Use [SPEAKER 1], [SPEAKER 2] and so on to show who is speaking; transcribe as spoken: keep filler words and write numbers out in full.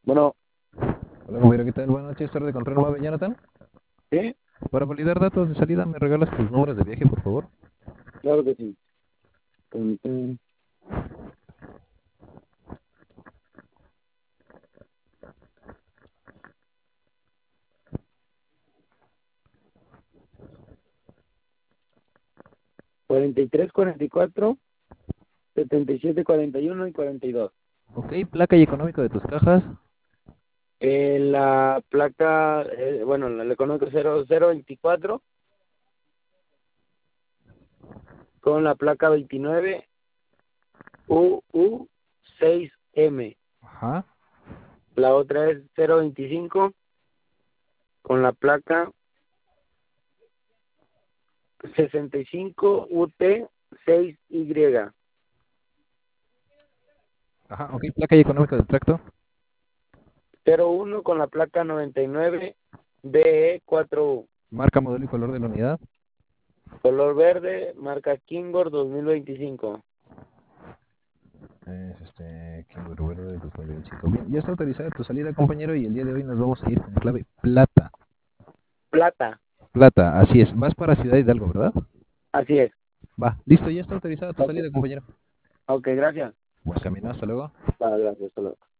[SPEAKER 1] Bueno,
[SPEAKER 2] Hola, compañero, ¿qué tal? Buenas noches, tarde de control nueve, Jonathan.
[SPEAKER 1] sí,
[SPEAKER 2] Para validar datos de salida, ¿me regalas tus números de viaje, por favor?
[SPEAKER 1] claro que sí. Tun, tun. cuarenta y tres, cuarenta y cuatro, setenta y siete, cuarenta y uno y cuarenta y dos.
[SPEAKER 2] Ok, placa y económico de tus cajas.
[SPEAKER 1] Eh, la placa, eh, bueno, la, la conozco cero cero veinticuatro con la placa veintinueve U U seis M.
[SPEAKER 2] Ajá.
[SPEAKER 1] La otra es cero veinticinco con la placa sesenta y cinco U T seis Y.
[SPEAKER 2] Ajá, ok, placa y económico del tracto.
[SPEAKER 1] cero uno con la placa noventa y nueve B E cuatro U.
[SPEAKER 2] Marca, modelo y color de la unidad.
[SPEAKER 1] Color verde, marca Kingor dos mil veinticinco.
[SPEAKER 2] Es este, Kimber Verde dos mil veinticinco. Bien, ya está autorizada tu salida, compañero, y el día de hoy nos vamos a ir con clave plata.
[SPEAKER 1] Plata,
[SPEAKER 2] Plata, así es. Vas para Ciudad Hidalgo, ¿verdad?
[SPEAKER 1] así es.
[SPEAKER 2] Va, listo, ya está autorizada tu
[SPEAKER 1] Ok,
[SPEAKER 2] salida, compañero.
[SPEAKER 1] ok, gracias.
[SPEAKER 2] Buen camino, hasta luego.
[SPEAKER 1] Ah, gracias, hasta luego.